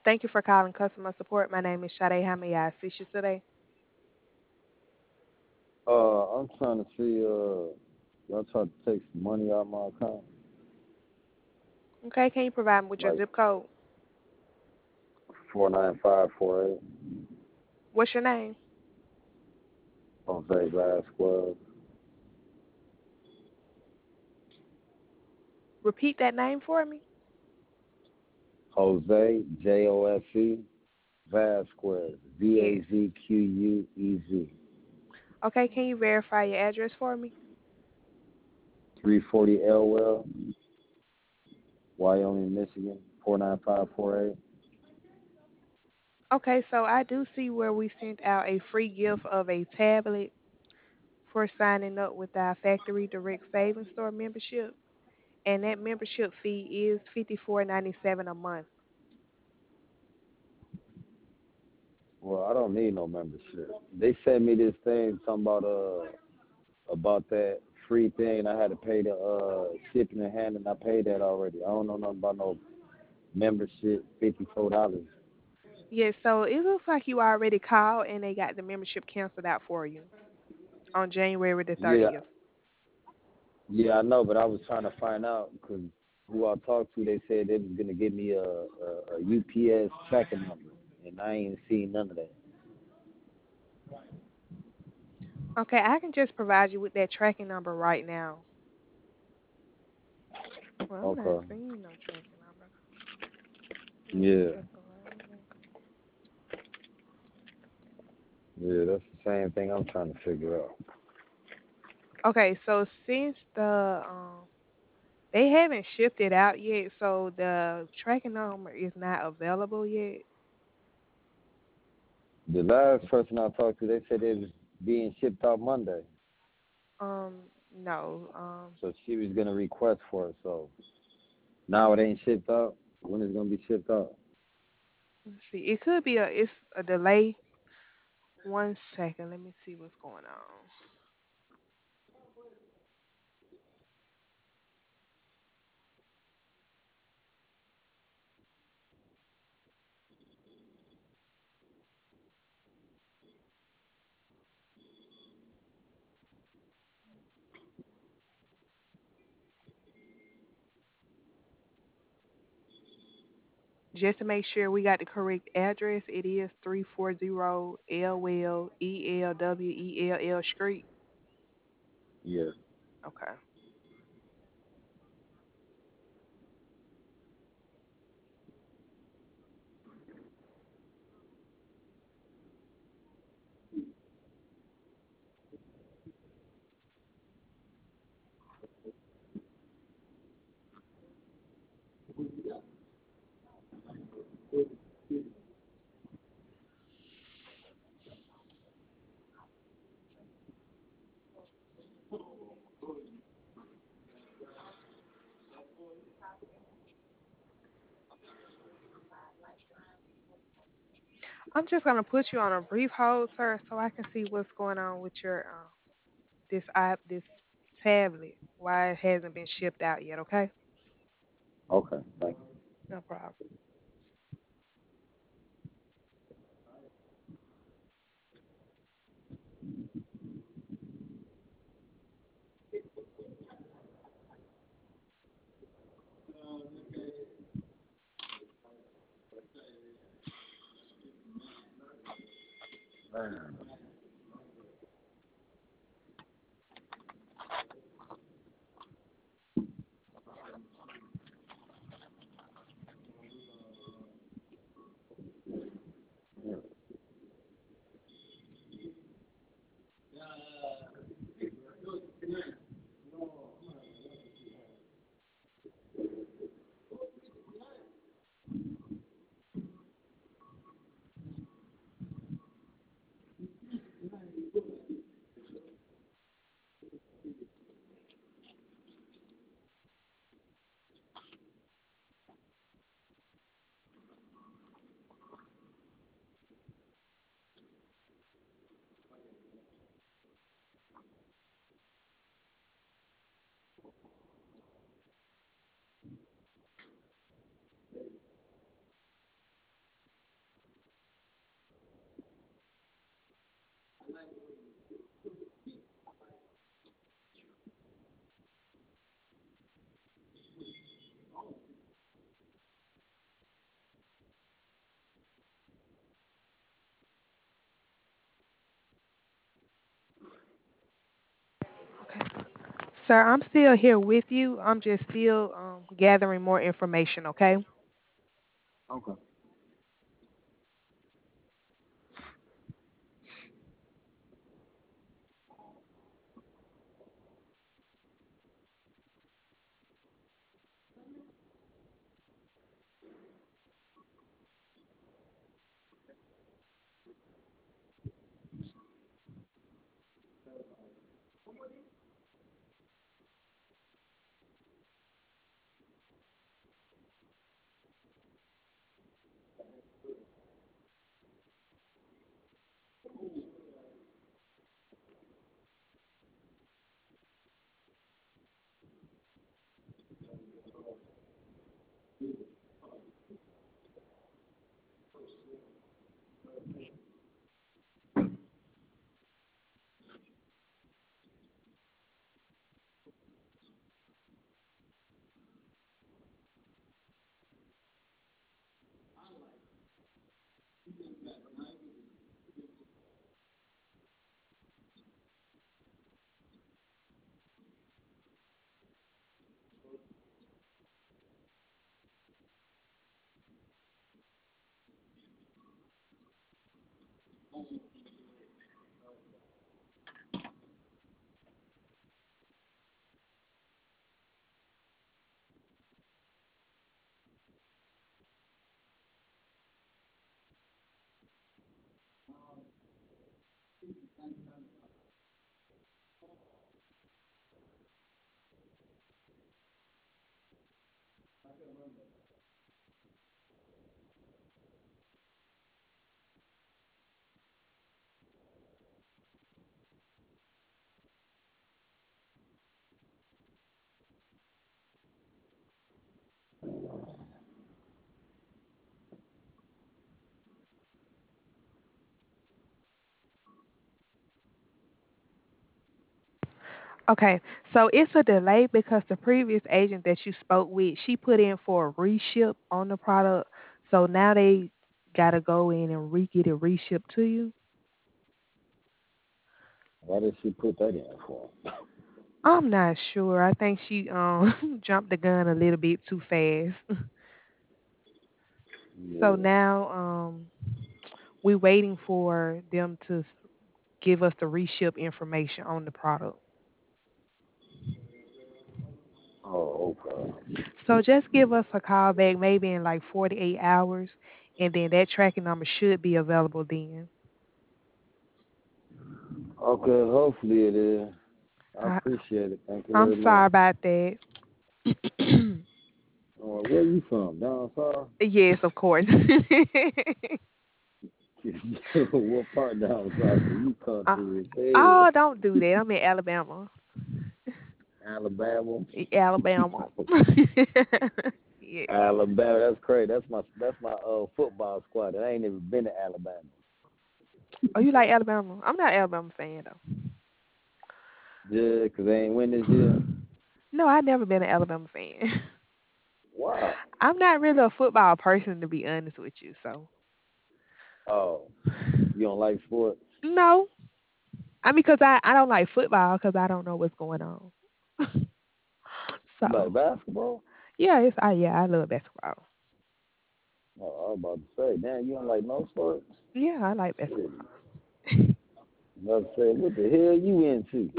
Thank you for calling customer support. My name is Sade. How may I assist you today? I'm trying to see, y'all trying to take some money out of my account, Okay, can you provide me with your like zip code? 49548, What's your name? Jose Vasquez. Repeat that name for me. Jose, Jose, Vasquez, Yes. Vazquez. Okay, can you verify your address for me? 340 Elwell, Wyoming, Michigan, 49548. Okay, so I do see where we sent out a free gift of a tablet for signing up with our Factory Direct Savings Store membership, and that membership fee is $54.97 a month. Well, I don't need no membership. They sent me this thing talking about that free thing. I had to pay the shipping and handling. I paid that already. I don't know nothing about no membership, $54. Yes, so it looks like you already called and they got the membership canceled out for you on January the Yeah, 30th. yeah, I know, but I was trying to find out because who I talked to, they said they was gonna give me a UPS tracking number, and I ain't seen none of that. Okay, I can just provide you with that tracking number right now. Well, I'm not Okay. seeing no tracking number. Let me Yeah, check around. yeah, that's the same thing I'm trying to figure out. Okay, so since they haven't shipped it out yet, so the tracking number is not available yet. The last person I talked to, they said it was being shipped out Monday, No. so she was gonna request for it. So now it ain't shipped out. When is it gonna be shipped out? Let's see. It could be it's a delay. One second. Let me see what's going on. Just to make sure we got the correct address, it is 340 Elwell ELWELL Street. Yeah. Okay. I'm just gonna put you on a brief hold, sir, so I can see what's going on with your this tablet. Why it hasn't been shipped out yet? Okay. Okay. Thank No problem. you. Sir, I'm still here with you. I'm just still gathering more information, okay? Okay. Okay, so it's a delay because the previous agent that you spoke with, she put in for a reship on the product. So now they gotta go in and get it reshipped to you. Why did she put that in for? I'm not sure. I think she jumped the gun a little bit too fast. So Yeah. now we're waiting for them to give us the reship information on the product. Oh, okay. So just give us a call back maybe in like 48 hours, and then that tracking number should be available then. Okay, hopefully it is. I I, appreciate it. Thank you I'm very much. sorry about that. Where you from? Down south? Yes, of course. What part down south? 'Cause you uh, country as oh, hell. don't do that. I'm in Alabama. Alabama. Alabama. Yes. Alabama. That's crazy. That's my football squad. I ain't even been to Alabama. Oh, you like Alabama? I'm not an Alabama fan though. Yeah, 'cause they ain't win this year. No, I've never been an Alabama fan. Wow. I'm not really a football person to be honest with you. So Oh, you don't like sports? no, I mean, cause I don't like football because I don't know what's going on. You like So basketball? yeah, I love basketball. Oh, I was about to say, damn, you don't like no sports? Yeah, I like Shit. basketball. I was about to say, what the hell you into?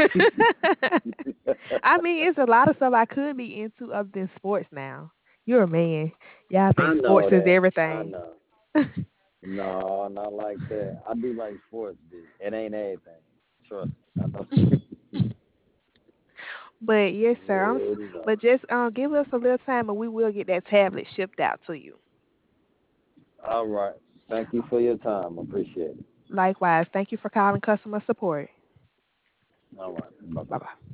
I mean, it's a lot of stuff I could be into other than sports now. You're a man. Y'all I think know sports is that. I everything. know. No, not like that. I do like sports, but it ain't everything. Trust me. I know. But yes, sir. Already know. But just give us a little time, and we will get that tablet shipped out to you. All right. Thank you for your time. Appreciate it. Likewise, thank you for calling customer support. All right. Bye Bye bye. bye.